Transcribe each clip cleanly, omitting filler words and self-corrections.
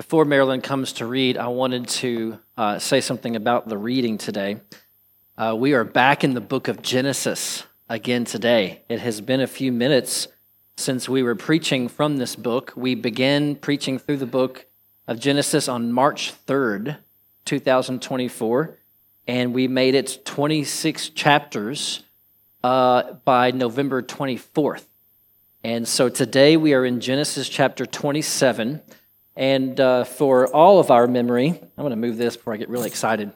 Before Marilyn comes to read, I wanted to say something about the reading today. We are back in the book of Genesis again today. It has been a few minutes since we were preaching from this book. We began preaching through the book of Genesis on March 3rd, 2024, and we made it 26 chapters by November 24th. And so today we are in Genesis chapter 27. And for all of our memory, I'm going to move this before I get really excited.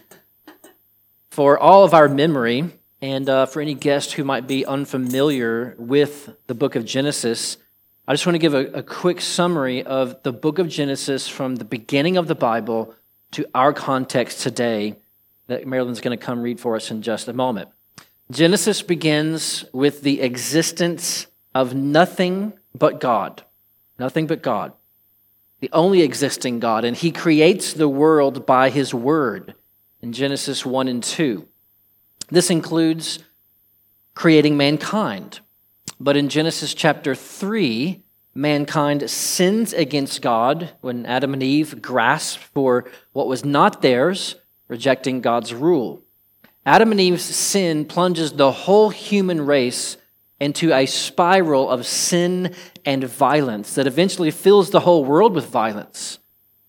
For all of our memory, and for any guest who might be unfamiliar with the book of Genesis, I just want to give a quick summary of the book of Genesis from the beginning of the Bible to our context today that Marilyn's going to come read for us in just a moment. Genesis begins with the existence of nothing but God. Nothing but God. The only existing God, and He creates the world by His Word in Genesis 1 and 2. This includes creating mankind. But in Genesis chapter 3, mankind sins against God when Adam and Eve grasp for what was not theirs, rejecting God's rule. Adam and Eve's sin plunges the whole human race into a spiral of sin and violence that eventually fills the whole world with violence.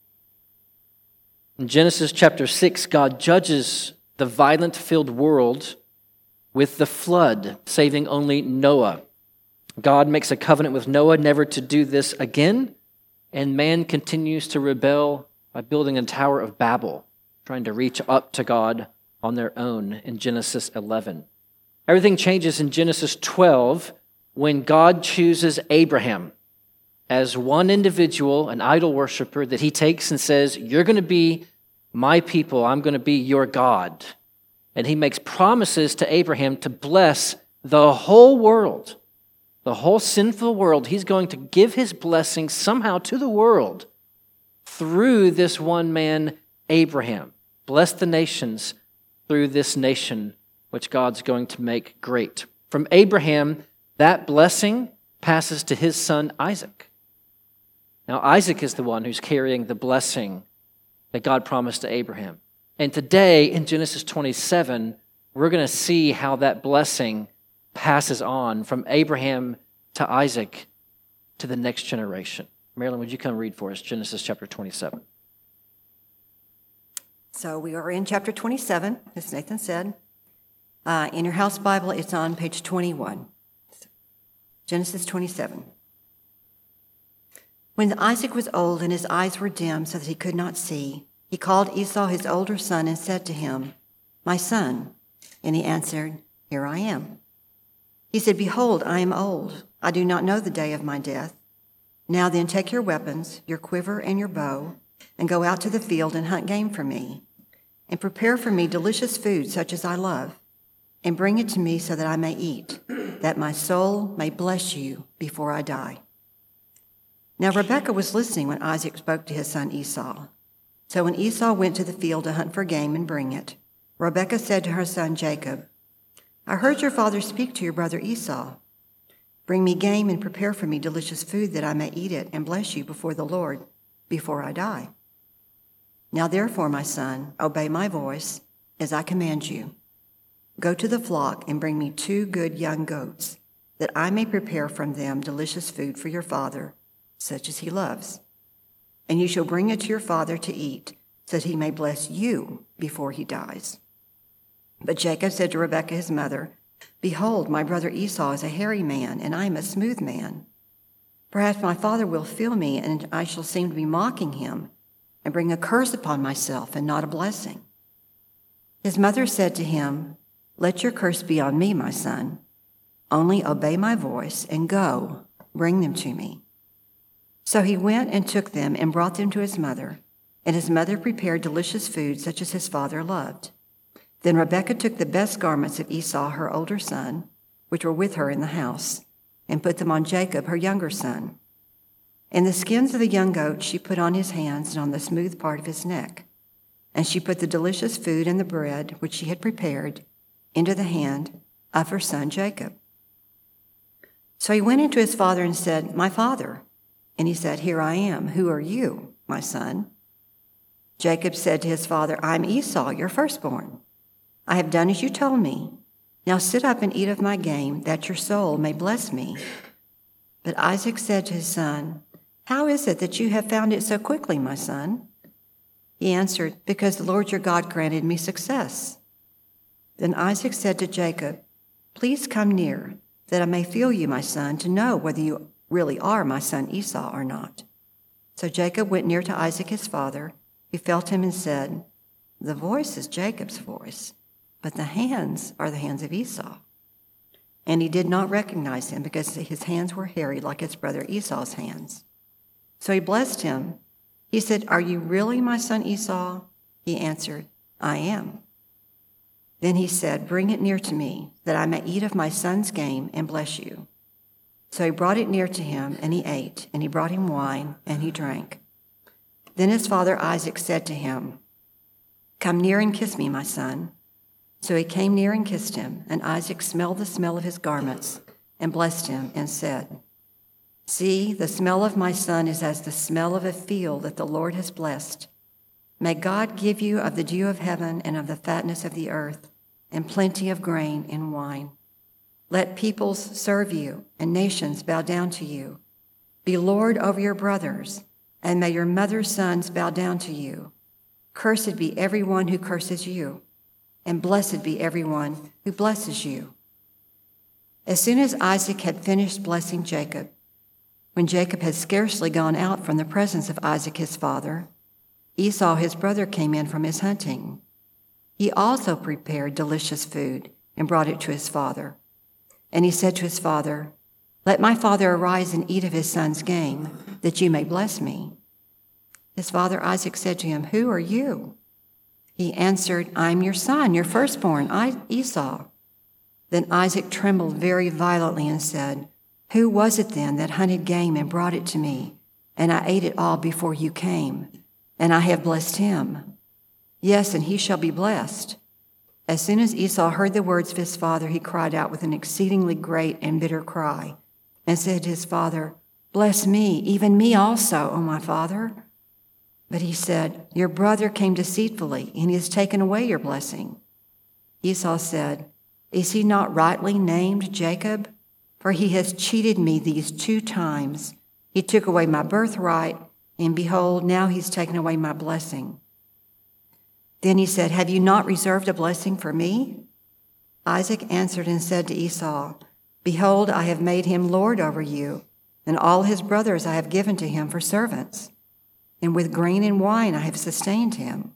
In Genesis chapter 6, God judges the violent-filled world with the flood, saving only Noah. God makes a covenant with Noah never to do this again, and man continues to rebel by building a Tower of Babel, trying to reach up to God on their own in Genesis 11. Everything changes in Genesis 12 when God chooses Abraham as one individual, an idol worshiper, that He takes and says, "You're going to be my people, I'm going to be your God." And He makes promises to Abraham to bless the whole world, the whole sinful world. He's going to give His blessing somehow to the world through this one man, Abraham. Bless the nations through this nation, which God's going to make great. From Abraham, that blessing passes to his son Isaac. Now, Isaac is the one who's carrying the blessing that God promised to Abraham. And today, in Genesis 27, we're going to see how that blessing passes on from Abraham to Isaac to the next generation. Marilyn, would you come read for us Genesis chapter 27? So we are in chapter 27, as Nathan said. In your house Bible, it's on page 21. Genesis 27. When Isaac was old and his eyes were dim so that he could not see, he called Esau his older son and said to him, "My son." And he answered, "Here I am." He said, "Behold, I am old. I do not know the day of my death. Now then, take your weapons, your quiver and your bow, and go out to the field and hunt game for me, and prepare for me delicious food such as I love, and bring it to me so that I may eat, that my soul may bless you before I die." Now Rebekah was listening when Isaac spoke to his son Esau. So when Esau went to the field to hunt for game and bring it, Rebekah said to her son Jacob, "I heard your father speak to your brother Esau. Bring me game and prepare for me delicious food that I may eat it and bless you before the Lord before I die. Now therefore, my son, obey my voice as I command you. Go to the flock and bring me 2 good young goats, that I may prepare from them delicious food for your father, such as he loves. And you shall bring it to your father to eat, so that he may bless you before he dies." But Jacob said to Rebekah his mother, "Behold, my brother Esau is a hairy man, and I am a smooth man. Perhaps my father will feel me, and I shall seem to be mocking him, and bring a curse upon myself and not a blessing." His mother said to him, "Let your curse be on me, my son. Only obey my voice and go, bring them to me." So he went and took them and brought them to his mother, and his mother prepared delicious food such as his father loved. Then Rebekah took the best garments of Esau, her older son, which were with her in the house, and put them on Jacob, her younger son. And the skins of the young goat she put on his hands and on the smooth part of his neck. And she put the delicious food and the bread, which she had prepared, into the hand of her son Jacob. So he went into his father and said, "My father." And he said, "Here I am. Who are you?" my son?" Jacob said to his father, "I'm Esau, your firstborn. I have done as you told me. Now sit up and eat of my game, that your soul may bless me." But Isaac said to his son, "How is it that you have found it so quickly, my son?" He answered, "Because the Lord your God granted me success." Then Isaac said to Jacob, "Please come near, that I may feel you, my son, to know whether you really are my son Esau or not." So Jacob went near to Isaac his father. He felt him and said, "The voice is Jacob's voice, but the hands are the hands of Esau." And he did not recognize him because his hands were hairy like his brother Esau's hands. So he blessed him. He said, "Are you really my son Esau?" He answered, "I am." Then he said, "Bring it near to me, that I may eat of my son's game and bless you." So he brought it near to him, and he ate, and he brought him wine, and he drank. Then his father Isaac said to him, "Come near and kiss me, my son." So he came near and kissed him, and Isaac smelled the smell of his garments and blessed him and said, "See, the smell of my son is as the smell of a field that the Lord has blessed. May God give you of the dew of heaven and of the fatness of the earth, and plenty of grain and wine. Let peoples serve you, and nations bow down to you. Be Lord over your brothers, and may your mother's sons bow down to you. Cursed be everyone who curses you, and blessed be everyone who blesses you." As soon as Isaac had finished blessing Jacob, when Jacob had scarcely gone out from the presence of Isaac his father, Esau his brother came in from his hunting. He also prepared delicious food and brought it to his father. And he said to his father, "Let my father arise and eat of his son's game, that you may bless me." His father Isaac said to him, "Who are you?" He answered, "I am your son, your firstborn, Esau." Then Isaac trembled very violently and said, "Who was it then that hunted game and brought it to me? And I ate it all before you came, and I have blessed him. Yes, and he shall be blessed." As soon as Esau heard the words of his father, he cried out with an exceedingly great and bitter cry, and said to his father, "Bless me, even me also, O my father." But he said, "Your brother came deceitfully, and he has taken away your blessing." Esau said, "Is he not rightly named Jacob? For he has cheated me these 2 times. He took away my birthright, and behold, now he's taken away my blessing." Then he said, "Have you not reserved a blessing for me?" Isaac answered and said to Esau, "Behold, I have made him lord over you, and all his brothers I have given to him for servants. And with grain and wine I have sustained him.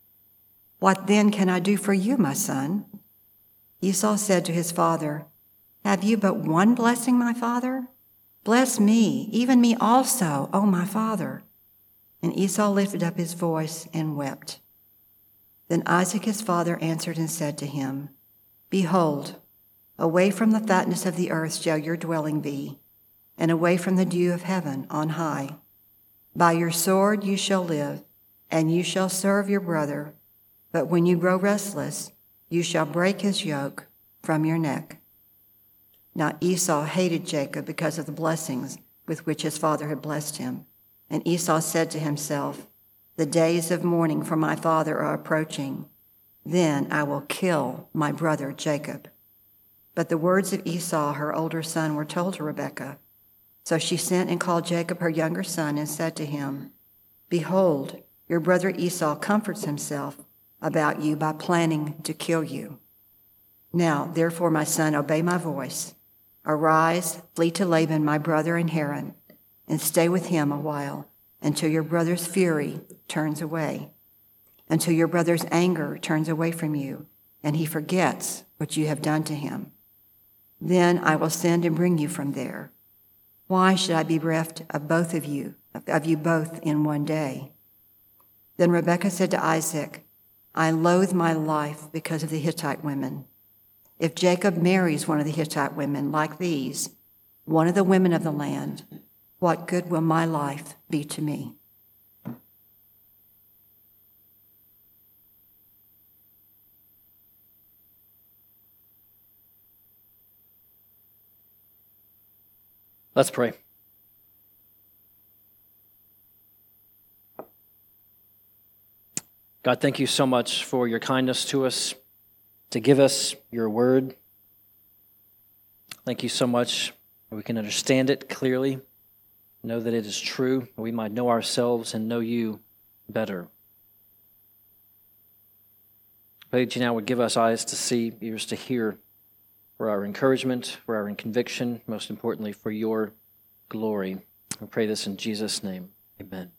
What then can I do for you, my son?" Esau said to his father, "Have you but one blessing, my father? Bless me, even me also, O my father." And Esau lifted up his voice and wept. Then Isaac his father answered and said to him, "Behold, away from the fatness of the earth shall your dwelling be, and away from the dew of heaven on high. By your sword you shall live, and you shall serve your brother, but when you grow restless, you shall break his yoke from your neck." Now Esau hated Jacob because of the blessings with which his father had blessed him. And Esau said to himself, "The days of mourning for my father are approaching. Then I will kill my brother Jacob." But the words of Esau, her older son, were told to Rebekah. So she sent and called Jacob, her younger son, and said to him, "Behold, your brother Esau comforts himself about you by planning to kill you. Now, therefore, my son, obey my voice. Arise, flee to Laban, my brother in Haran, and stay with him a while, until your brother's fury turns away, until your brother's anger turns away from you, and he forgets what you have done to him. Then I will send and bring you from there. Why should I be bereft of you both in one day?" Then Rebekah said to Isaac, "I loathe my life because of the Hittite women. If Jacob marries one of the Hittite women like these, one of the women of the land, what good will my life be to me?" Let's pray. God, thank you so much for your kindness to us, to give us your word. Thank you so much that we can understand it clearly, know that it is true, that we might know ourselves and know you better. Pray that you now would give us eyes to see, ears to hear, for our encouragement, for our conviction, most importantly, for your glory. We pray this in Jesus' name. Amen.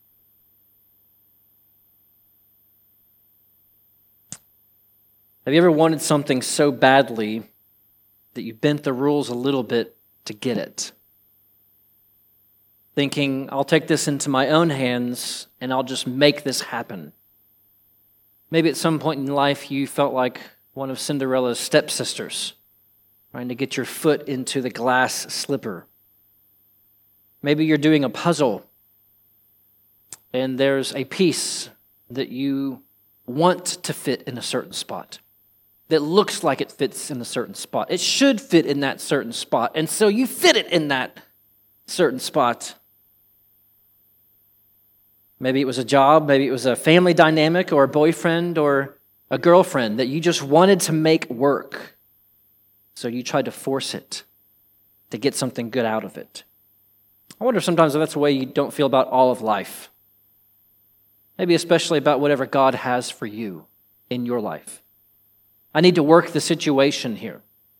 Have you ever wanted something so badly that you bent the rules a little bit to get it? Thinking, I'll take this into my own hands and I'll just make this happen. Maybe at some point in life you felt like one of Cinderella's stepsisters, trying to get your foot into the glass slipper. Maybe you're doing a puzzle and there's a piece that you want to fit in a certain spot, that looks like it fits in a certain spot. It should fit in that certain spot, and so you fit it in that certain spot. Maybe it was a job, maybe it was a family dynamic or a boyfriend or a girlfriend that you just wanted to make work. So you tried to force it to get something good out of it. I wonder sometimes if that's the way you don't feel about all of life. Maybe especially about whatever God has for you in your life. I need to work the situation here.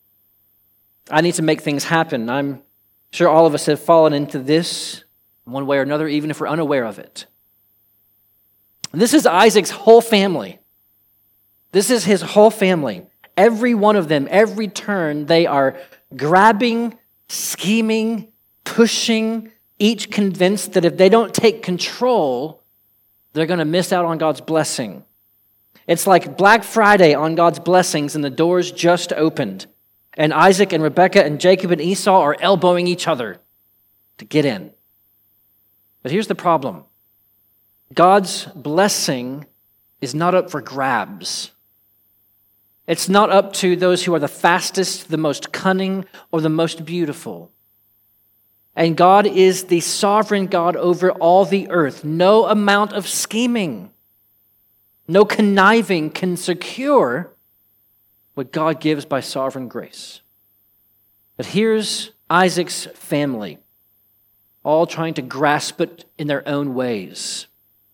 I need to make things happen. I'm sure all of us have fallen into this one way or another, even if we're unaware of it. This is Isaac's whole family. This is his whole family. Every one of them, every turn, they are grabbing, scheming, pushing, each convinced that if they don't take control, they're going to miss out on God's blessing. It's like Black Friday on God's blessings and the doors just opened. And Isaac and Rebekah and Jacob and Esau are elbowing each other to get in. But here's the problem. God's blessing is not up for grabs. It's not up to those who are the fastest, the most cunning, or the most beautiful. And God is the sovereign God over all the earth. No amount of scheming, no conniving can secure what God gives by sovereign grace. But here's Isaac's family, all trying to grasp it in their own ways.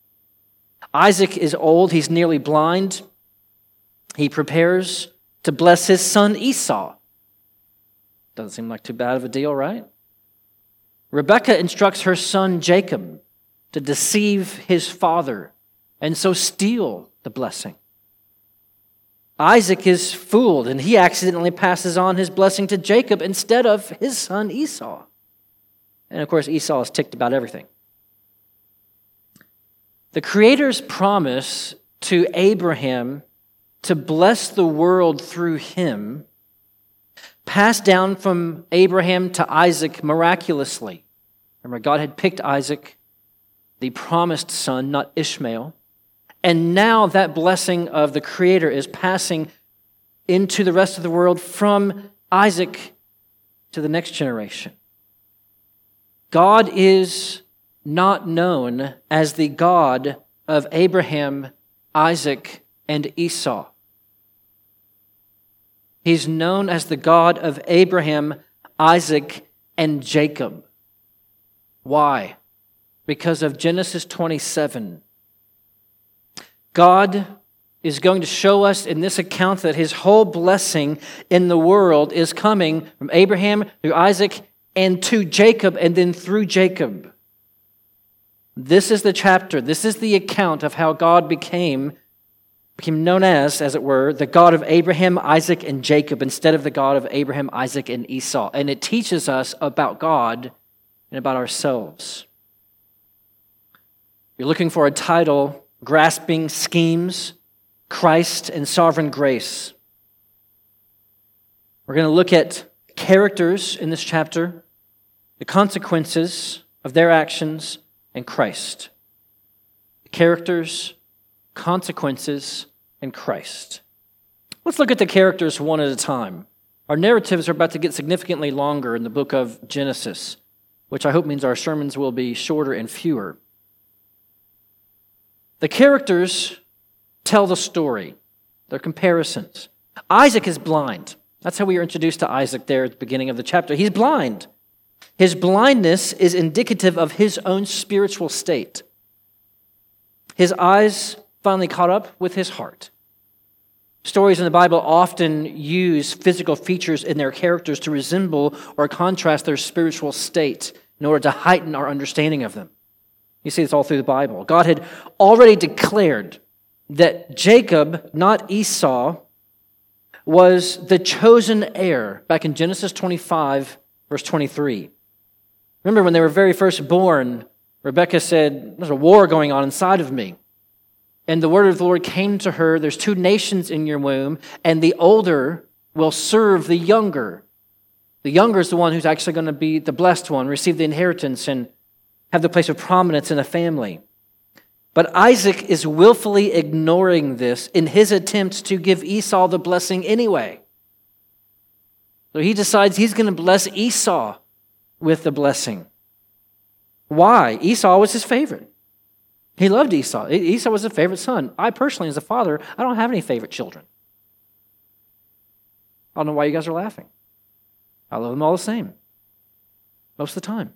Isaac is old, he's nearly blind. He prepares to bless his son Esau. Doesn't seem like too bad of a deal, right? Rebekah instructs her son Jacob to deceive his father and so steal the blessing. Isaac is fooled and he accidentally passes on his blessing to Jacob instead of his son Esau. And of course, Esau is ticked about everything. The Creator's promise to Abraham to bless the world through him passed down from Abraham to Isaac miraculously. Remember, God had picked Isaac, the promised son, not Ishmael. And now that blessing of the Creator is passing into the rest of the world from Isaac to the next generation. God is not known as the God of Abraham, Isaac, and Esau. He's known as the God of Abraham, Isaac, and Jacob. Why? Because of Genesis 27. God is going to show us in this account that his whole blessing in the world is coming from Abraham through Isaac and to Jacob and then through Jacob. This is the chapter, this is the account of how God became known as it were, the God of Abraham, Isaac, and Jacob instead of the God of Abraham, Isaac, and Esau. And it teaches us about God and about ourselves. You're looking for a title, Grasping Schemes, Christ, and Sovereign Grace. We're going to look at characters in this chapter, the consequences of their actions, and Christ. Characters, consequences, and Christ. Let's look at the characters one at a time. Our narratives are about to get significantly longer in the book of Genesis, which I hope means our sermons will be shorter and fewer. The characters tell the story. They're comparisons. Isaac is blind. That's how we are introduced to Isaac there at the beginning of the chapter. He's blind. His blindness is indicative of his own spiritual state. His eyes finally caught up with his heart. Stories in the Bible often use physical features in their characters to resemble or contrast their spiritual state in order to heighten our understanding of them. You see this all through the Bible. God had already declared that Jacob, not Esau, was the chosen heir back in Genesis 25, verse 23. Remember when they were very first born, Rebekah said, "There's a war going on inside of me." And the word of the Lord came to her, "There's 2 nations in your womb, and the older will serve the younger." The younger is the one who's actually going to be the blessed one, receive the inheritance, and have the place of prominence in the family. But Isaac is willfully ignoring this in his attempt to give Esau the blessing anyway. So he decides he's going to bless Esau with the blessing. Why? Esau was his favorite. He loved Esau. Esau was his favorite son. I personally, as a father, I don't have any favorite children. I don't know why you guys are laughing. I love them all the same. Most of the time.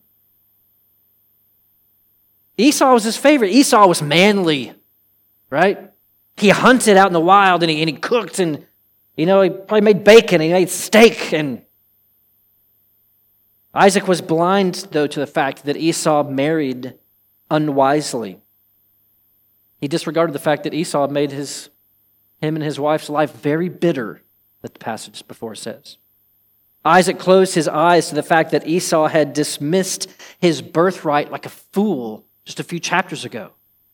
Esau was his favorite. Esau was manly, right? He hunted out in the wild and he cooked and, he probably made bacon and he made steak. And Isaac was blind, though, to the fact that Esau married unwisely. He disregarded the fact that Esau made him and his wife's life very bitter, that the passage before says. Isaac closed his eyes to the fact that Esau had dismissed his birthright like a fool just a few chapters ago.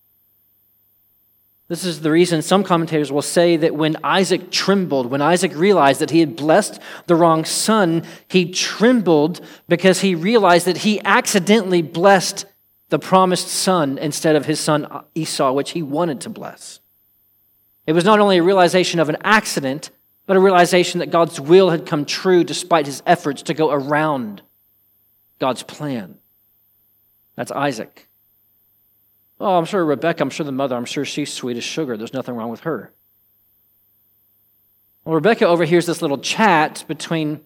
This is the reason some commentators will say that when Isaac trembled, when Isaac realized that he had blessed the wrong son, he trembled because he realized that he accidentally blessed the promised son instead of his son Esau, which he wanted to bless. It was not only a realization of an accident, but a realization that God's will had come true despite his efforts to go around God's plan. That's Isaac. Oh, I'm sure Rebekah, I'm sure the mother, I'm sure she's sweet as sugar. There's nothing wrong with her. Well, Rebekah overhears this little chat between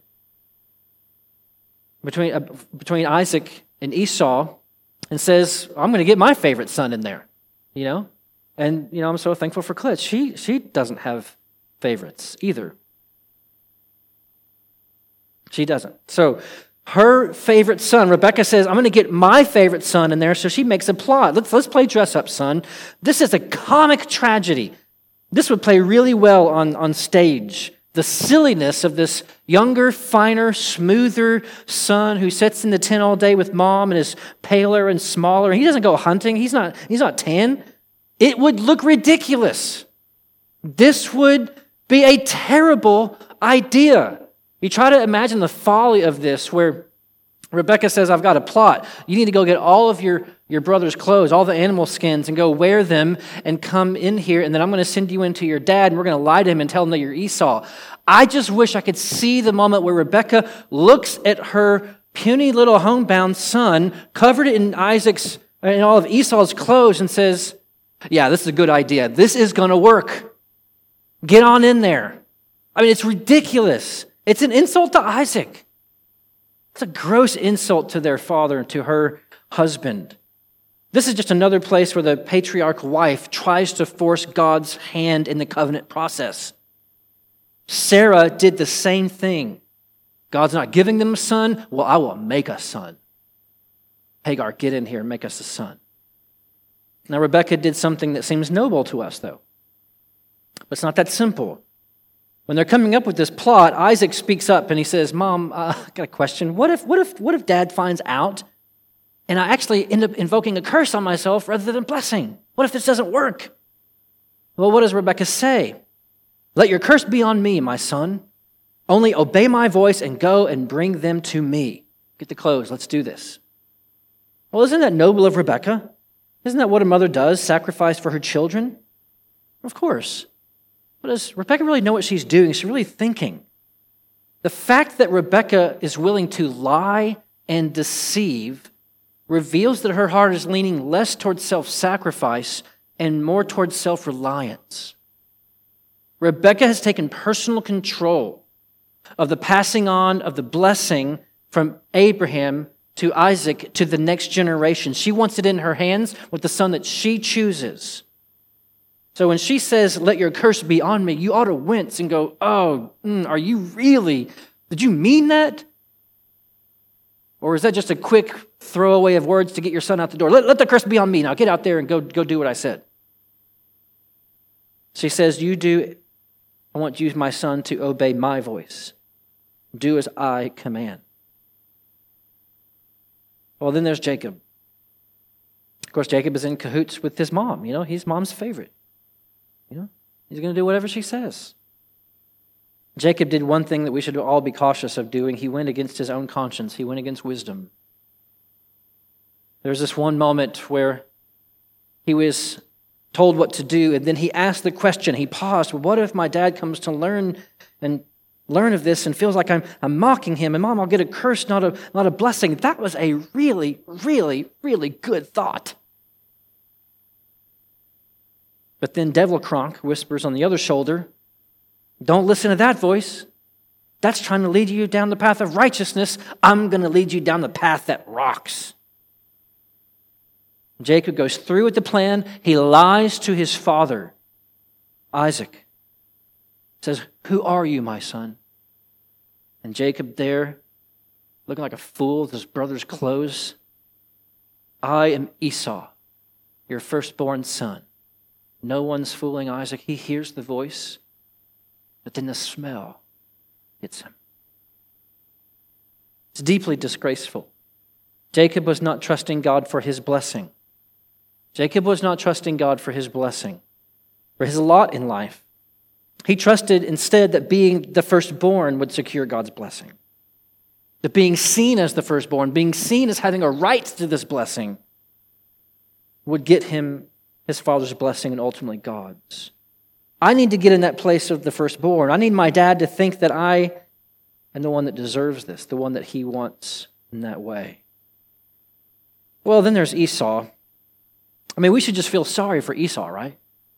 Isaac and Esau and says, "I'm going to get my favorite son in there." And I'm so thankful for Clit. She doesn't have favorites either. She doesn't. So her favorite son, Rebekah says, "I'm going to get my favorite son in there." So she makes a plot. Let's play dress up, son. This is a comic tragedy. This would play really well on stage. The silliness of this younger, finer, smoother son who sits in the tent all day with mom and is paler and smaller. He doesn't go hunting. He's not tan. It would look ridiculous. This would be a terrible idea. You try to imagine the folly of this where Rebekah says, "I've got a plot. You need to go get all of your brother's clothes, all the animal skins, and go wear them and come in here, and then I'm going to send you into your dad, and we're going to lie to him and tell him that you're Esau." I just wish I could see the moment where Rebekah looks at her puny little homebound son covered in all of Esau's clothes and says, "Yeah, this is a good idea. This is going to work. Get on in there." I mean, it's ridiculous. It's an insult to Isaac. It's a gross insult to their father and to her husband. This is just another place where the patriarch wife tries to force God's hand in the covenant process. Sarah did the same thing. God's not giving them a son. Well, I will make a son. Hagar, get in here and make us a son. Now, Rebekah did something that seems noble to us, though. But it's not that simple. When they're coming up with this plot, Isaac speaks up and he says, "Mom, I got a question. What if Dad finds out and I actually end up invoking a curse on myself rather than blessing? What if this doesn't work?" Well, what does Rebekah say? "Let your curse be on me, my son. Only obey my voice and go and bring them to me." Get the clothes. Let's do this. Well, isn't that noble of Rebekah? Isn't that what a mother does, sacrifice for her children? Of course. But does Rebekah really know what she's doing? Is she really thinking? The fact that Rebekah is willing to lie and deceive reveals that her heart is leaning less towards self-sacrifice and more towards self-reliance. Rebekah has taken personal control of the passing on of the blessing from Abraham to Isaac to the next generation. She wants it in her hands with the son that she chooses. So when she says, "Let your curse be on me," you ought to wince and go, are you really? Did you mean that? Or is that just a quick throwaway of words to get your son out the door? Let the curse be on me now. Get out there and go do what I said. She says, I want you, my son, to obey my voice. Do as I command. Well, then there's Jacob. Of course, Jacob is in cahoots with his mom. He's mom's favorite. He's going to do whatever she says. Jacob did one thing that we should all be cautious of doing. He went against his own conscience. He went against wisdom. There's this one moment where he was told what to do, and then he asked the question. He paused. What if my dad comes to learn of this and feels like I'm mocking him? And Mom, I'll get a curse, not a blessing. That was a really, really, really good thought. But then Devil Kronk whispers on the other shoulder, "Don't listen to that voice. That's trying to lead you down the path of righteousness. I'm going to lead you down the path that rocks." Jacob goes through with the plan. He lies to his father, Isaac. Says, "Who are you, my son?" And Jacob there, looking like a fool with his brother's clothes. "I am Esau, your firstborn son." No one's fooling Isaac. He hears the voice, but then the smell hits him. It's deeply disgraceful. Jacob was not trusting God for his blessing. Jacob was not trusting God for his blessing, for his lot in life. He trusted instead that being the firstborn would secure God's blessing. That being seen as the firstborn, being seen as having a right to this blessing, would get him his father's blessing and ultimately God's. I need to get in that place of the firstborn. I need my dad to think that I am the one that deserves this, the one that he wants in that way. Well, then there's Esau. We should just feel sorry for Esau, right?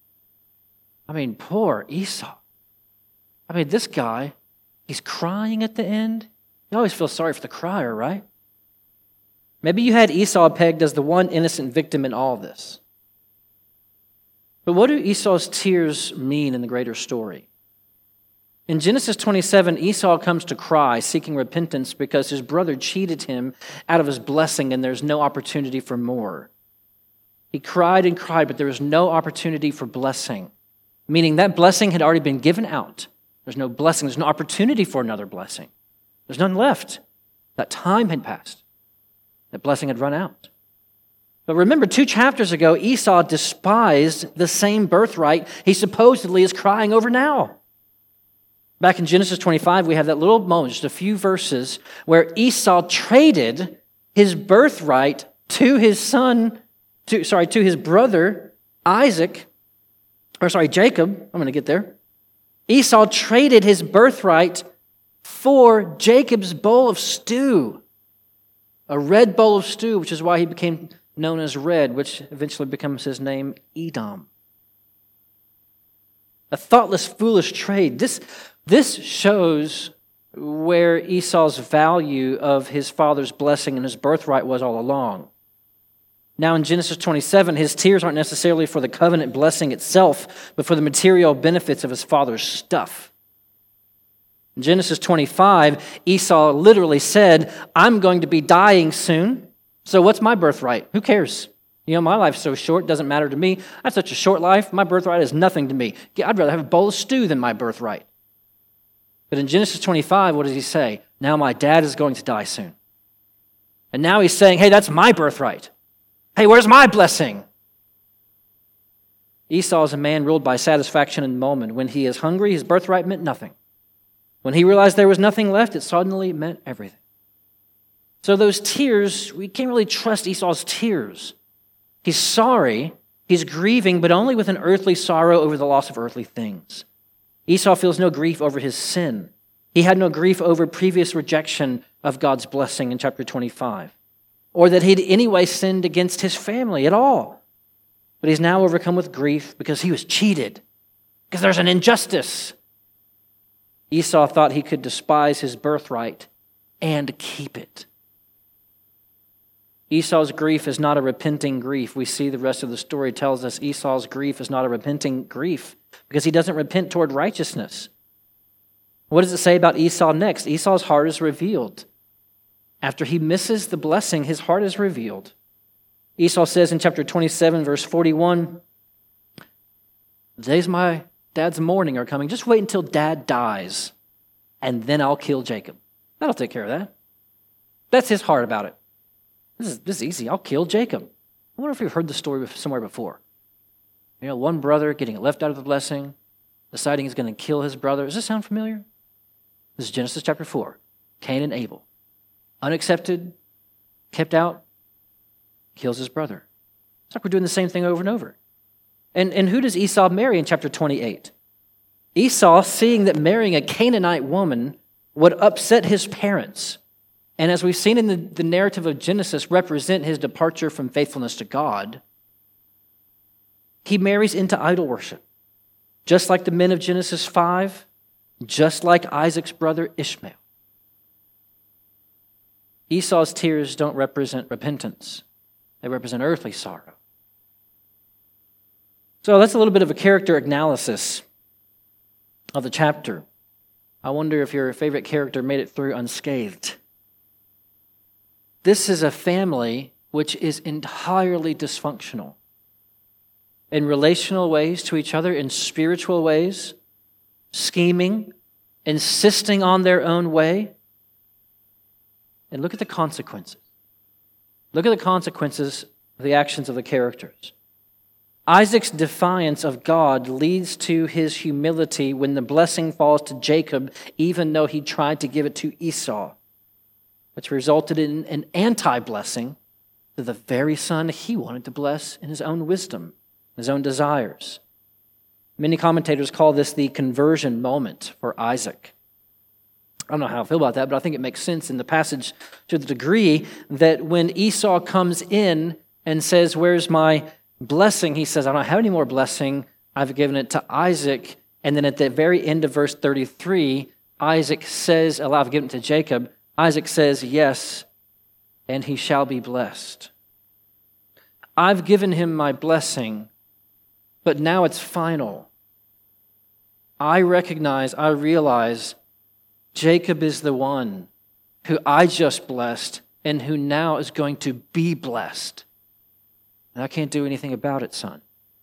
Poor Esau. This guy, he's crying at the end. You always feel sorry for the crier, right? Maybe you had Esau pegged as the one innocent victim in all this. But what do Esau's tears mean in the greater story? In Genesis 27, Esau comes to cry, seeking repentance because his brother cheated him out of his blessing and there's no opportunity for more. He cried and cried, but there was no opportunity for blessing, meaning that blessing had already been given out. There's no blessing. There's no opportunity for another blessing. There's none left. That time had passed. That blessing had run out. But remember, 2 chapters ago, Esau despised the same birthright he supposedly is crying over now. Back in Genesis 25, we have that little moment, just a few verses, where Esau traded his birthright to his to his brother, Jacob. I'm going to get there. Esau traded his birthright for Jacob's bowl of stew, a red bowl of stew, which is why he became known as Red, which eventually becomes his name, Edom. A thoughtless, foolish trade. This shows where Esau's value of his father's blessing and his birthright was all along. Now in Genesis 27, his tears aren't necessarily for the covenant blessing itself, but for the material benefits of his father's stuff. In Genesis 25, Esau literally said, "I'm going to be dying soon. So what's my birthright? Who cares? My life's so short, it doesn't matter to me. I have such a short life, my birthright is nothing to me. I'd rather have a bowl of stew than my birthright." But in Genesis 25, what does he say? Now my dad is going to die soon. And now he's saying, hey, that's my birthright. Hey, where's my blessing? Esau is a man ruled by satisfaction in the moment. When he is hungry, his birthright meant nothing. When he realized there was nothing left, it suddenly meant everything. So those tears, we can't really trust Esau's tears. He's sorry, he's grieving, but only with an earthly sorrow over the loss of earthly things. Esau feels no grief over his sin. He had no grief over previous rejection of God's blessing in chapter 25, or that he'd anyway sinned against his family at all. But he's now overcome with grief because he was cheated. because there's an injustice. Esau thought he could despise his birthright and keep it. Esau's grief is not a repenting grief. We see the rest of the story tells us Esau's grief is not a repenting grief because he doesn't repent toward righteousness. What does it say about Esau next? Esau's heart is revealed. After he misses the blessing, his heart is revealed. Esau says in chapter 27, verse 41, "The days my dad's mourning are coming. Just wait until dad dies, and then I'll kill Jacob. That'll take care of that." That's his heart about it. This is easy. I'll kill Jacob. I wonder if you've heard the story somewhere before. One brother getting left out of the blessing, deciding he's going to kill his brother. Does this sound familiar? This is Genesis chapter 4. Cain and Abel. Unaccepted, kept out, kills his brother. It's like we're doing the same thing over and over. And who does Esau marry in chapter 28? Esau, seeing that marrying a Canaanite woman would upset his parents, and as we've seen in the narrative of Genesis, represent his departure from faithfulness to God, he marries into idol worship. Just like the men of Genesis 5, just like Isaac's brother Ishmael. Esau's tears don't represent repentance. They represent earthly sorrow. So that's a little bit of a character analysis of the chapter. I wonder if your favorite character made it through unscathed. This is a family which is entirely dysfunctional in relational ways to each other, in spiritual ways, scheming, insisting on their own way. And look at the consequences. Look at the consequences of the actions of the characters. Isaac's defiance of God leads to his humility when the blessing falls to Jacob, even though he tried to give it to Esau, which resulted in an anti-blessing to the very son he wanted to bless in his own wisdom, his own desires. Many commentators call this the conversion moment for Isaac. I don't know how I feel about that, but I think it makes sense in the passage to the degree that when Esau comes in and says, "Where's my blessing?" he says, "I don't have any more blessing. I've given it to Isaac." And then at the very end of verse 33, Isaac says, "I've given it to Jacob." Isaac says, "Yes, and he shall be blessed." I've given him my blessing, but now it's final. I realize Jacob is the one who I just blessed and who now is going to be blessed. And I can't do anything about it, son.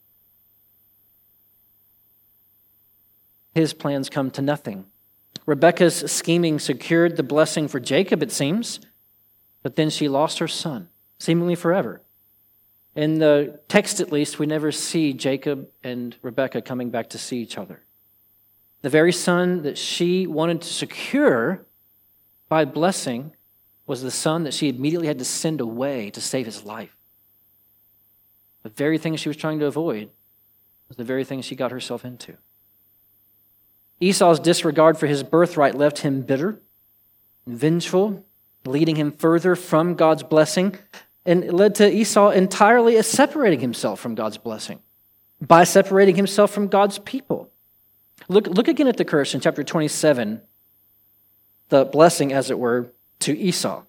His plans come to nothing. Rebekah's scheming secured the blessing for Jacob, it seems, but then she lost her son, seemingly forever. In the text, at least, we never see Jacob and Rebekah coming back to see each other. The very son that she wanted to secure by blessing was the son that she immediately had to send away to save his life. The very thing she was trying to avoid was the very thing she got herself into. Esau's disregard for his birthright left him bitter and vengeful, leading him further from God's blessing, and it led to Esau entirely separating himself from God's blessing by separating himself from God's people. Look again at the curse in chapter 27, the blessing, as it were, to Esau.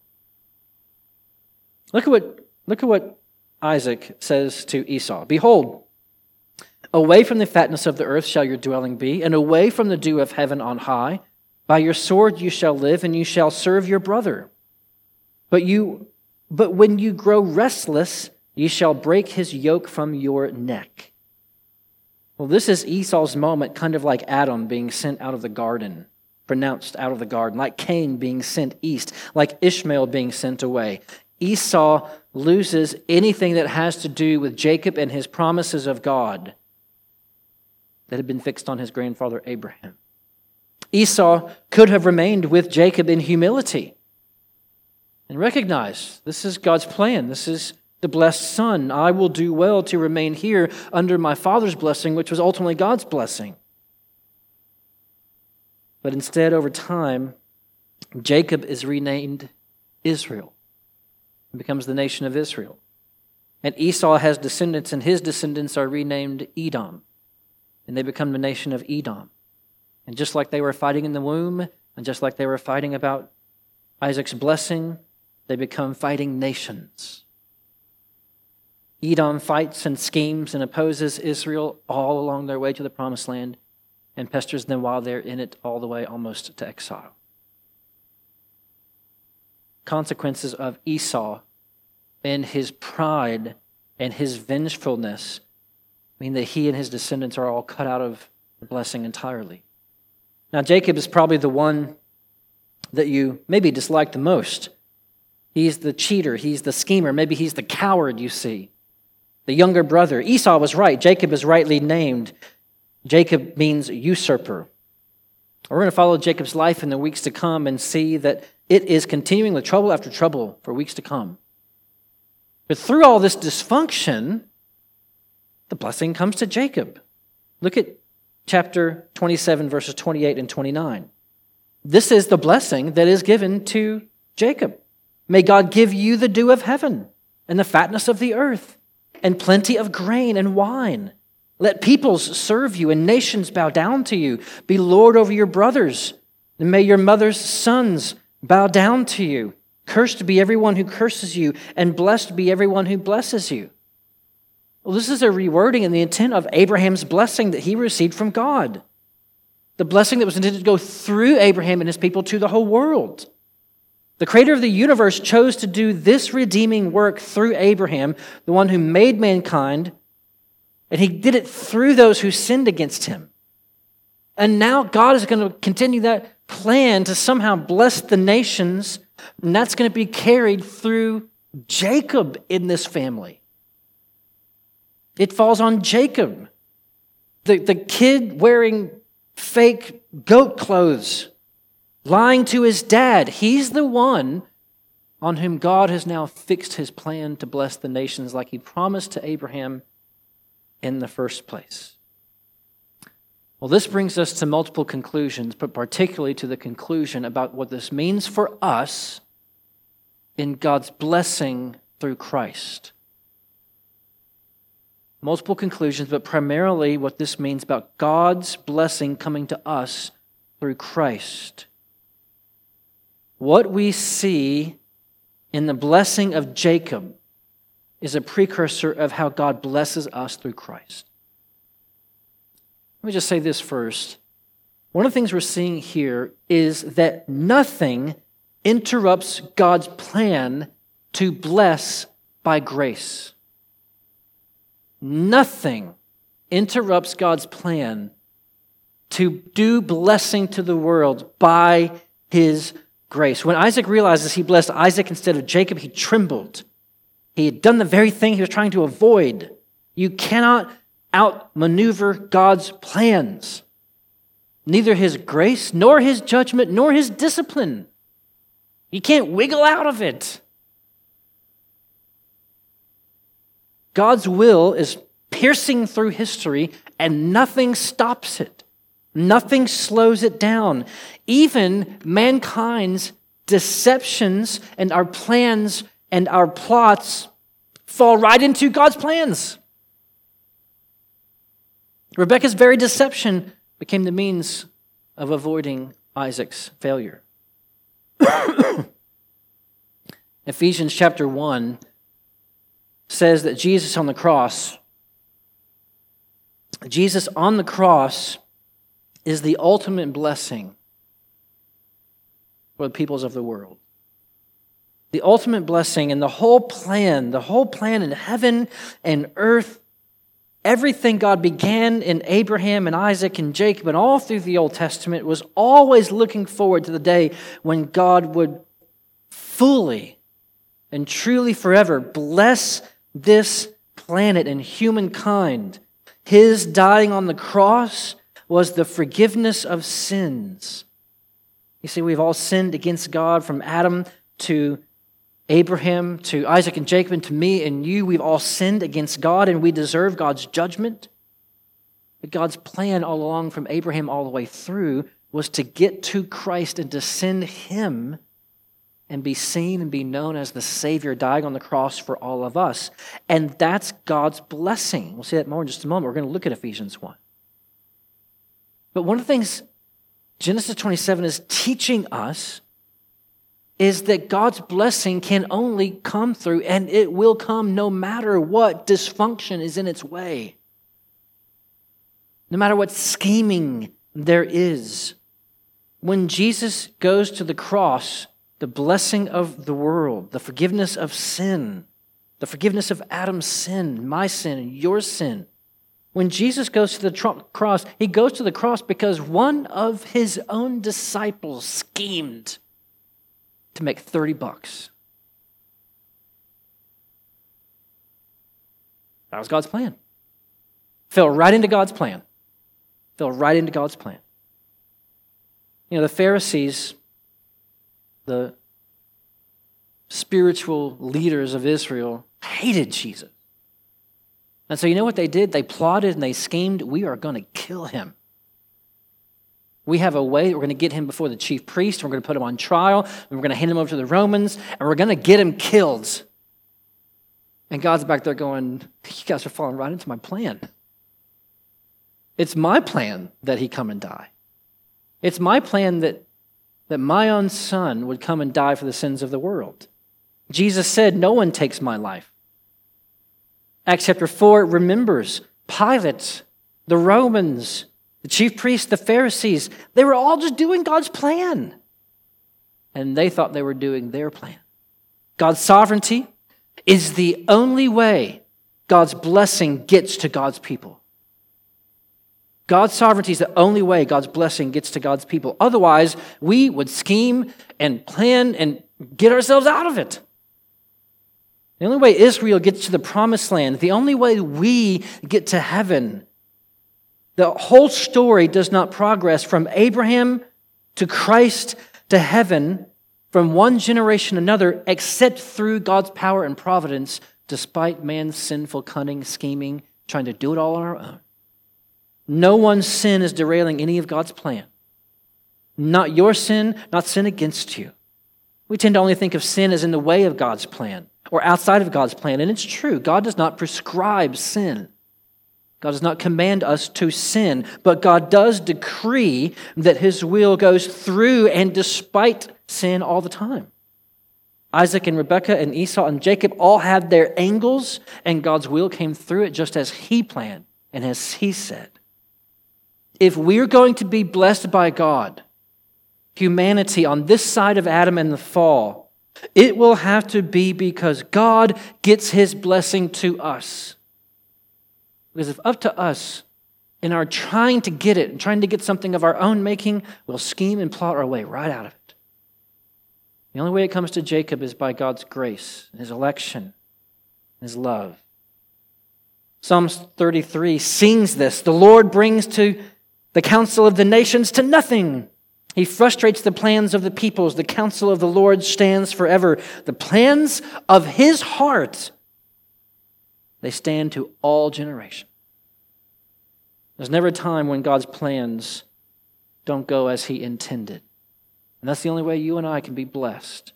Look at what Isaac says to Esau. "Behold, away from the fatness of the earth shall your dwelling be, and away from the dew of heaven on high. By your sword you shall live, and you shall serve your brother. But when you grow restless, you shall break his yoke from your neck." Well, this is Esau's moment, kind of like Adam being sent out of the garden, pronounced out of the garden, like Cain being sent east, like Ishmael being sent away. Esau loses anything that has to do with Jacob and his promises of God that had been fixed on his grandfather Abraham. Esau could have remained with Jacob in humility and recognized this is God's plan. This is the blessed son. I will do well to remain here under my father's blessing, which was ultimately God's blessing. But instead, over time, Jacob is renamed Israel and becomes the nation of Israel. And Esau has descendants, and his descendants are renamed Edom. and they become the nation of Edom. And just like they were fighting in the womb, and just like they were fighting about Isaac's blessing, they become fighting nations. Edom fights and schemes and opposes Israel all along their way to the promised land and pesters them while they're in it all the way almost to exile. Consequences of Esau and his pride and his vengefulness mean that he and his descendants are all cut out of the blessing entirely. Now, Jacob is probably the one that you maybe dislike the most. He's the cheater, he's the schemer, maybe he's the coward, you see. The younger brother. Esau was right. Jacob is rightly named. Jacob means usurper. We're going to follow Jacob's life in the weeks to come and see that it is continuing with trouble after trouble for weeks to come. But through all this dysfunction, the blessing comes to Jacob. Look at chapter 27, verses 28 and 29. This is the blessing that is given to Jacob. May God give you the dew of heaven and the fatness of the earth and plenty of grain and wine. Let peoples serve you and nations bow down to you. Be Lord over your brothers, and may your mother's sons bow down to you. Cursed be everyone who curses you, and blessed be everyone who blesses you. Well, this is a rewording in the intent of Abraham's blessing that he received from God. The blessing that was intended to go through Abraham and his people to the whole world. The creator of the universe chose to do this redeeming work through Abraham, the one who made mankind, and he did it through those who sinned against him. And now God is going to continue that plan to somehow bless the nations, and that's going to be carried through Jacob in this family. It falls on Jacob, the kid wearing fake goat clothes, lying to his dad. He's the one on whom God has now fixed his plan to bless the nations like he promised to Abraham in the first place. Well, this brings us to multiple conclusions, but particularly to the conclusion about what this means for us in God's blessing through Christ. Multiple conclusions, but primarily what this means about God's blessing coming to us through Christ. What we see in the blessing of Jacob is a precursor of how God blesses us through Christ. Let me just say this first. One of the things we're seeing here is that nothing interrupts God's plan to bless by grace. Nothing interrupts God's plan to do blessing to the world by his grace. When Isaac realizes he blessed Isaac instead of Jacob, he trembled. He had done the very thing he was trying to avoid. You cannot outmaneuver God's plans. Neither his grace, nor his judgment, nor his discipline. You can't wiggle out of it. God's will is piercing through history, and nothing stops it. Nothing slows it down. Even mankind's deceptions and our plans and our plots fall right into God's plans. Rebekah's very deception became the means of avoiding Isaac's failure. Ephesians chapter 1 says that Jesus on the cross is the ultimate blessing for the peoples of the world. The ultimate blessing and the whole plan in heaven and earth, everything God began in Abraham and Isaac and Jacob and all through the Old Testament was always looking forward to the day when God would fully and truly forever bless this planet and humankind. His dying on the cross was the forgiveness of sins. You see, we've all sinned against God from Adam to Abraham, to Isaac and Jacob, and to me and you. We've all sinned against God, and we deserve God's judgment. But God's plan all along from Abraham all the way through was to get to Christ and to send him and be seen and be known as the Savior dying on the cross for all of us. And that's God's blessing. We'll see that more in just a moment. We're going to look at Ephesians 1. But one of the things Genesis 27 is teaching us is that God's blessing can only come through, and it will come no matter what dysfunction is in its way. No matter what scheming there is. When Jesus goes to the cross, the blessing of the world, the forgiveness of sin, the forgiveness of Adam's sin, my sin, and your sin. When Jesus goes to the cross, he goes to the cross because one of his own disciples schemed to make $30. That was God's plan. Fell right into God's plan. Fell right into God's plan. You know, the Pharisees, the spiritual leaders of Israel, hated Jesus. And so you know what they did? They plotted and they schemed, we are going to kill him. We have a way, we're going to get him before the chief priest, we're going to put him on trial, and we're going to hand him over to the Romans, and we're going to get him killed. And God's back there going, you guys are falling right into my plan. It's my plan that he come and die. It's my plan that my own son would come and die for the sins of the world. Jesus said, no one takes my life. Acts chapter 4 remembers Pilate, the Romans, the chief priests, the Pharisees. They were all just doing God's plan. And they thought they were doing their plan. God's sovereignty is the only way God's blessing gets to God's people. God's sovereignty is the only way God's blessing gets to God's people. Otherwise, we would scheme and plan and get ourselves out of it. The only way Israel gets to the promised land, the only way we get to heaven, the whole story does not progress from Abraham to Christ to heaven from one generation to another except through God's power and providence, despite man's sinful cunning, scheming, trying to do it all on our own. No one's sin is derailing any of God's plan. Not your sin, not sin against you. We tend to only think of sin as in the way of God's plan or outside of God's plan. And it's true. God does not prescribe sin. God does not command us to sin. But God does decree that his will goes through and despite sin all the time. Isaac and Rebekah and Esau and Jacob all had their angles, and God's will came through it just as he planned and as he said. If we're going to be blessed by God, humanity on this side of Adam and the fall, it will have to be because God gets his blessing to us. Because if up to us, in our trying to get it, and trying to get something of our own making, we'll scheme and plot our way right out of it. The only way it comes to Jacob is by God's grace, his election, his love. Psalms 33 sings this. The Lord brings to the counsel of the nations to nothing. He frustrates the plans of the peoples. The counsel of the Lord stands forever. The plans of his heart, they stand to all generations. There's never a time when God's plans don't go as he intended. And that's the only way you and I can be blessed.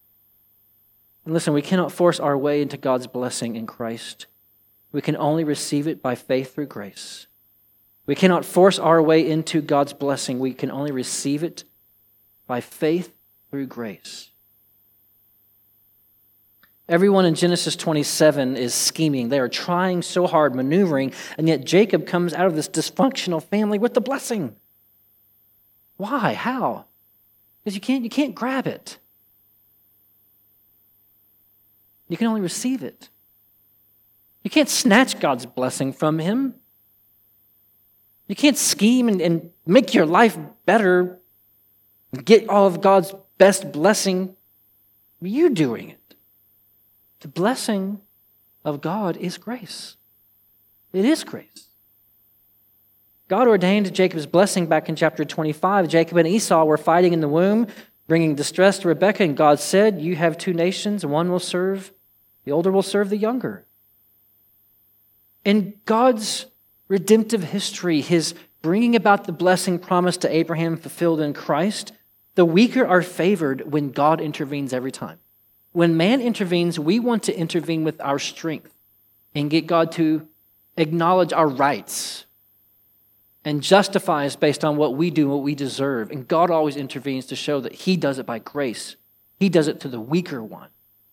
And listen, we cannot force our way into God's blessing in Christ. We can only receive it by faith through grace. We cannot force our way into God's blessing. We can only receive it by faith through grace. Everyone in Genesis 27 is scheming. They are trying so hard, maneuvering, and yet Jacob comes out of this dysfunctional family with the blessing. Why? How? Because you can't grab it. You can only receive it. You can't snatch God's blessing from him. You can't scheme and make your life better and get all of God's best blessing. You doing it. The blessing of God is grace. It is grace. God ordained Jacob's blessing back in chapter 25. Jacob and Esau were fighting in the womb, bringing distress to Rebekah, and God said, you have two nations, one will serve, the older will serve the younger. In God's redemptive history, his bringing about the blessing promised to Abraham fulfilled in Christ, the weaker are favored when God intervenes every time. When man intervenes, we want to intervene with our strength and get God to acknowledge our rights. and justify us based on what we do and what we deserve. And God always intervenes to show that he does it by grace. He does it to the weaker one.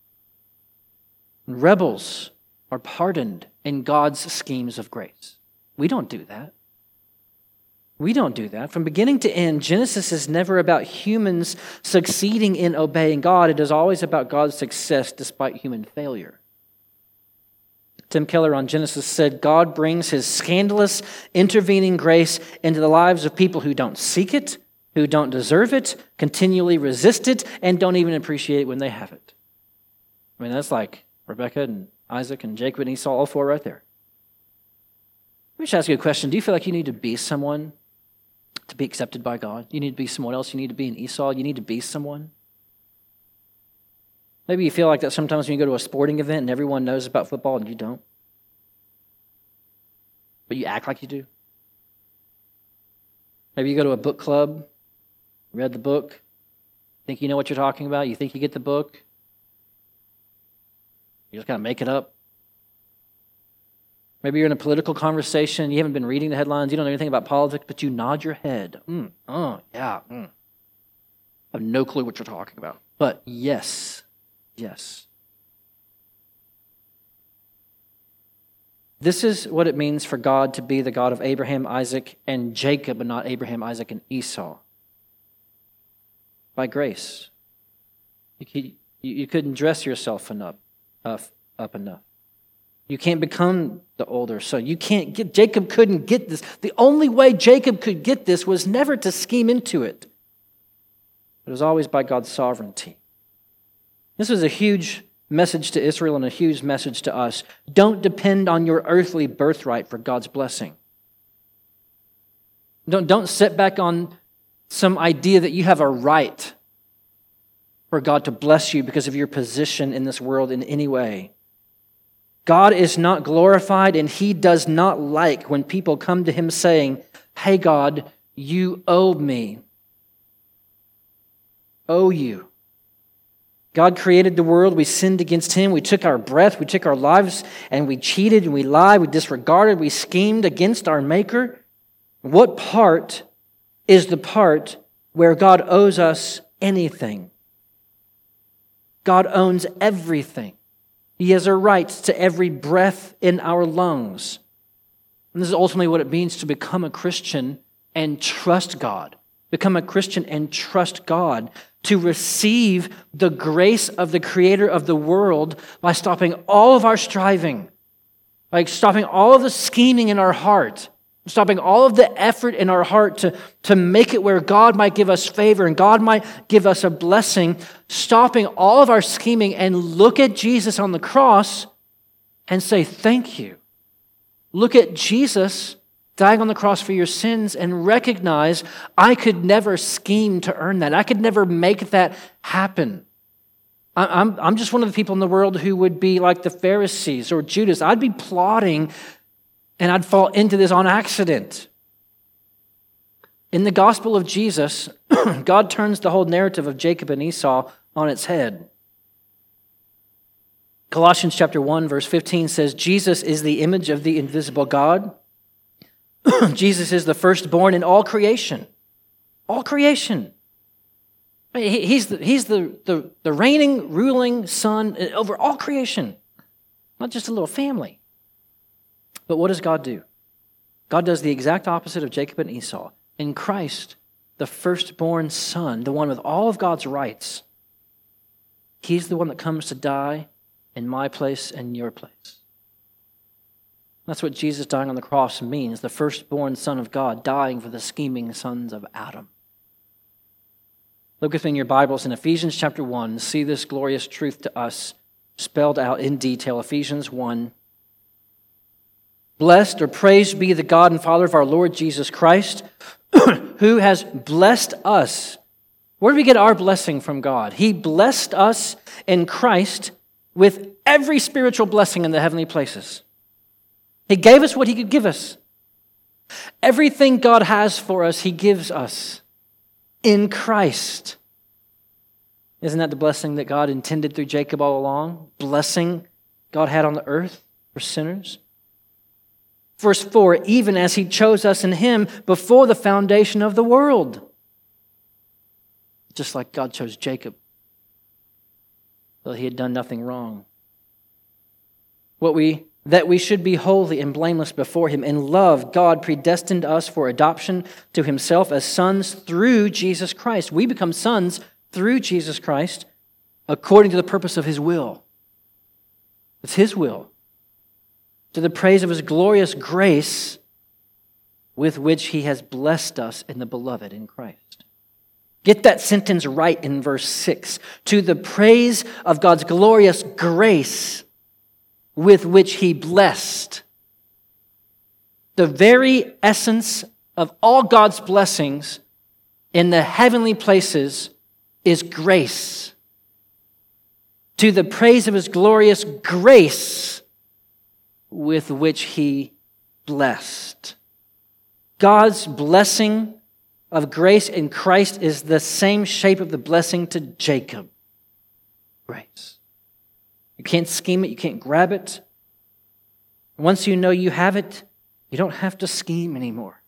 And rebels are pardoned in God's schemes of grace. We don't do that. We don't do that. From beginning to end, Genesis is never about humans succeeding in obeying God. It is always about God's success despite human failure. Tim Keller on Genesis said, God brings his scandalous intervening grace into the lives of people who don't seek it, who don't deserve it, continually resist it, and don't even appreciate it when they have it. I mean, that's like Rebekah and Isaac and Jacob and Esau, all four right there. Let me just ask you a question. Do you feel like you need to be someone to be accepted by God? You need to be someone else. You need to be an Esau. You need to be someone. Maybe you feel like that sometimes when you go to a sporting event and everyone knows about football and you don't. But you act like you do. Maybe you go to a book club, read the book, think you know what you're talking about, you think you get the book. You just kind of make it up. Maybe you're in a political conversation, you haven't been reading the headlines, you don't know anything about politics, but you nod your head. I have no clue what you're talking about. But yes. This is what it means for God to be the God of Abraham, Isaac, and Jacob, and not Abraham, Isaac, and Esau. By grace. You couldn't dress yourself up enough. You can't become the older son. Jacob couldn't get this. The only way Jacob could get this was never to scheme into it. It was always by God's sovereignty. This was a huge message to Israel and a huge message to us. Don't depend on your earthly birthright for God's blessing. Don't sit back on some idea that you have a right for God to bless you because of your position in this world in any way. God is not glorified, and he does not like when people come to him saying, hey God, you owe me. Owe you. God created the world, we sinned against him, we took our breath, we took our lives, and we cheated and we lied, we disregarded, we schemed against our Maker. What part is the part where God owes us anything? God owns everything. He has a right to every breath in our lungs. And this is ultimately what it means to become a Christian and trust God. Become a Christian and trust God. To receive the grace of the Creator of the world by stopping all of our striving, by stopping all of the scheming in our heart, stopping all of the effort in our heart to make it where God might give us favor and God might give us a blessing, stopping all of our scheming and look at Jesus on the cross and say, thank you. Look at Jesus dying on the cross for your sins and recognize I could never scheme to earn that. I could never make that happen. I'm just one of the people in the world who would be like the Pharisees or Judas. I'd be plotting and I'd fall into this on accident. In the gospel of Jesus, God turns the whole narrative of Jacob and Esau on its head. Colossians chapter 1, verse 15 says, Jesus is the image of the invisible God. Jesus is the firstborn in all creation. All creation. He's the reigning, ruling son over all creation. Not just a little family. But what does God do? God does the exact opposite of Jacob and Esau. In Christ, the firstborn son, the one with all of God's rights, he's the one that comes to die in my place and your place. That's what Jesus dying on the cross means, the firstborn Son of God dying for the scheming sons of Adam. Look with me in your Bibles in Ephesians chapter 1. See this glorious truth to us spelled out in detail. Ephesians 1. Blessed or praised be the God and Father of our Lord Jesus Christ, who has blessed us. Where do we get our blessing from God? He blessed us in Christ with every spiritual blessing in the heavenly places. He gave us what he could give us. Everything God has for us, he gives us in Christ. Isn't that the blessing that God intended through Jacob all along? Blessing God had on the earth for sinners? Verse 4, even as he chose us in him before the foundation of the world. Just like God chose Jacob, though he had done nothing wrong. That we should be holy and blameless before him. In love, God predestined us for adoption to himself as sons through Jesus Christ. We become sons through Jesus Christ according to the purpose of his will. It's his will. To the praise of his glorious grace with which he has blessed us in the beloved in Christ. Get that sentence right in verse 6. To the praise of God's glorious grace with which he blessed. The very essence of all God's blessings in the heavenly places is grace. To the praise of his glorious grace with which he blessed. God's blessing of grace in Christ is the same shape of the blessing to Jacob. Grace. You can't scheme it. You can't grab it. Once you know you have it, you don't have to scheme anymore.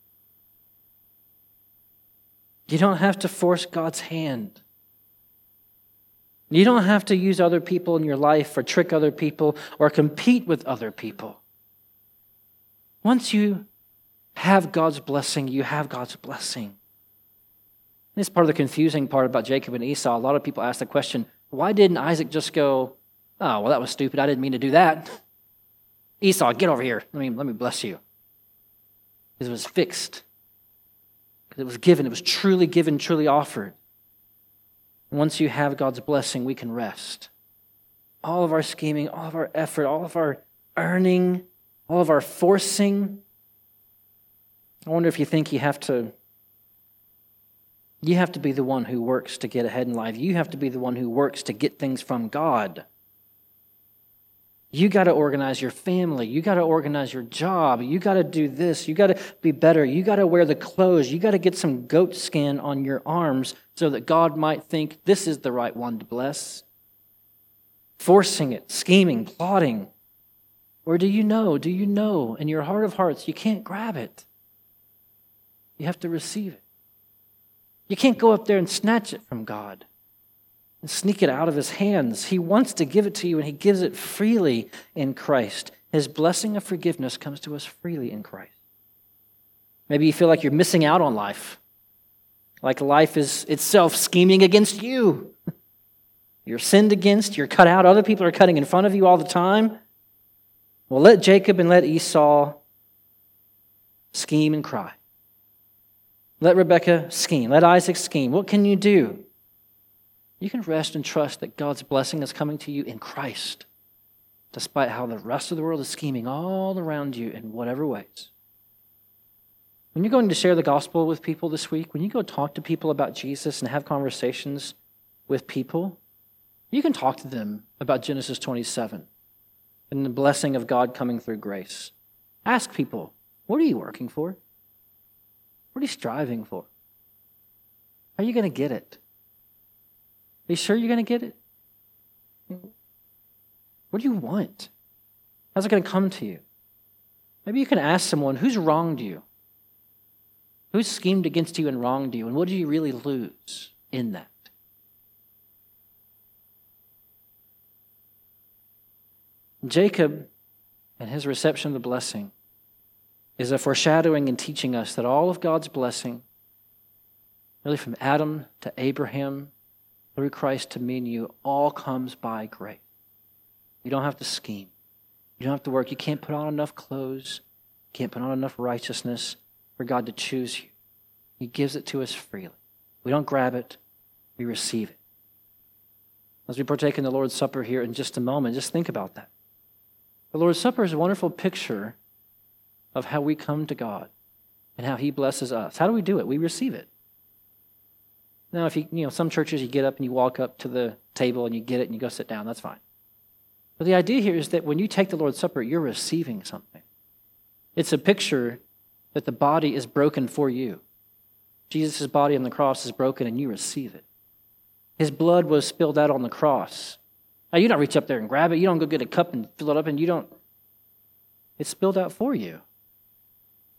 You don't have to force God's hand. You don't have to use other people in your life or trick other people or compete with other people. Once you have God's blessing, you have God's blessing. This is part of the confusing part about Jacob and Esau. A lot of people ask the question, why didn't Isaac just go, oh, well, that was stupid. I didn't mean to do that. Esau, get over here. Let me bless you. Because it was fixed. Because it was given. It was truly given, truly offered. Once you have God's blessing, we can rest. All of our scheming, all of our effort, all of our earning, all of our forcing. I wonder if you think you have to be the one who works to get ahead in life. You have to be the one who works to get things from God. You got to organize your family. You got to organize your job. You got to do this. You got to be better. You got to wear the clothes. You got to get some goat skin on your arms so that God might think this is the right one to bless. Forcing it, scheming, plotting. Or do you know in your heart of hearts you can't grab it? You have to receive it. You can't go up there and snatch it from God and sneak it out of his hands. He wants to give it to you, and he gives it freely in Christ. His blessing of forgiveness comes to us freely in Christ. Maybe you feel like you're missing out on life, like life is itself scheming against you. You're sinned against, you're cut out, other people are cutting in front of you all the time. Well, let Jacob and let Esau scheme and cry. Let Rebekah scheme. Let Isaac scheme. What can you do? You can rest and trust that God's blessing is coming to you in Christ, despite how the rest of the world is scheming all around you in whatever ways. When you're going to share the gospel with people this week, when you go talk to people about Jesus and have conversations with people, you can talk to them about Genesis 27 and the blessing of God coming through grace. Ask people, what are you working for? What are you striving for? How are you going to get it? Are you sure you're going to get it? What do you want? How's it going to come to you? Maybe you can ask someone, who's wronged you? Who's schemed against you and wronged you? And what do you really lose in that? Jacob and his reception of the blessing is a foreshadowing and teaching us that all of God's blessing, really from Adam to Abraham, through Christ to me and you, all comes by grace. You don't have to scheme. You don't have to work. You can't put on enough clothes. You can't put on enough righteousness for God to choose you. He gives it to us freely. We don't grab it. We receive it. As we partake in the Lord's Supper here in just a moment, just think about that. The Lord's Supper is a wonderful picture of how we come to God and how he blesses us. How do we do it? We receive it. Now, if some churches you get up and you walk up to the table and you get it and you go sit down, that's fine. But the idea here is that when you take the Lord's Supper, you're receiving something. It's a picture that the body is broken for you. Jesus' body on the cross is broken and you receive it. His blood was spilled out on the cross. Now, you don't reach up there and grab it. You don't go get a cup and fill it up and you don't. It's spilled out for you.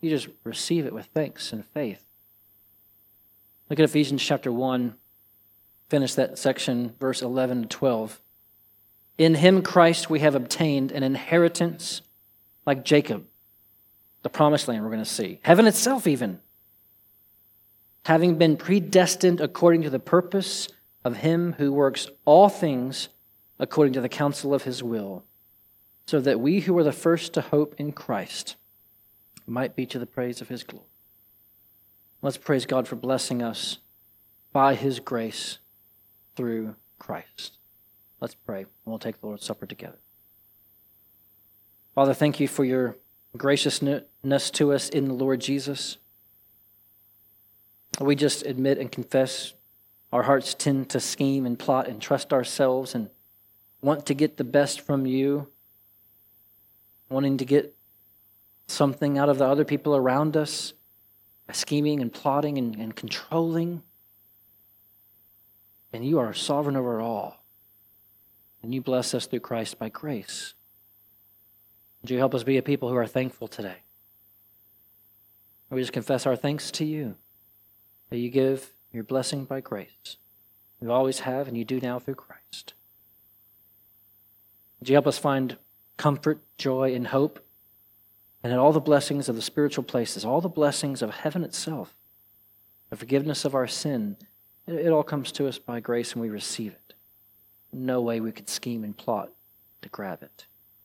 You just receive it with thanks and faith. Look at Ephesians chapter 1. Finish that section, verse 11 to 12. In him, Christ, we have obtained an inheritance like Jacob, the promised land we're going to see. Heaven itself even. Having been predestined according to the purpose of him who works all things according to the counsel of his will, so that we who were the first to hope in Christ might be to the praise of his glory. Let's praise God for blessing us by his grace through Christ. Let's pray, and we'll take the Lord's Supper together. Father, thank you for your graciousness to us in the Lord Jesus. We just admit and confess our hearts tend to scheme and plot and trust ourselves and want to get the best from you, wanting to get something out of the other people around us by scheming and plotting and controlling. And you are sovereign over it all. And you bless us through Christ by grace. Would you help us be a people who are thankful today? We just confess our thanks to you, that you give your blessing by grace. You always have, and you do now through Christ. Would you help us find comfort, joy, and hope, and in all the blessings of the spiritual places, all the blessings of heaven itself, the forgiveness of our sin. It all comes to us by grace, and we receive it. No way we could scheme and plot to grab it.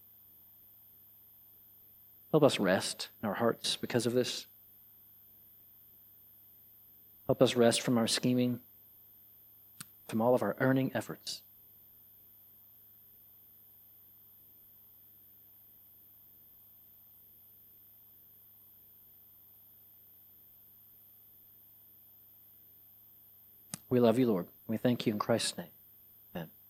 Help us rest in our hearts because of this. Help us rest from our scheming, from all of our earning efforts. We love you, Lord. We thank you in Christ's name.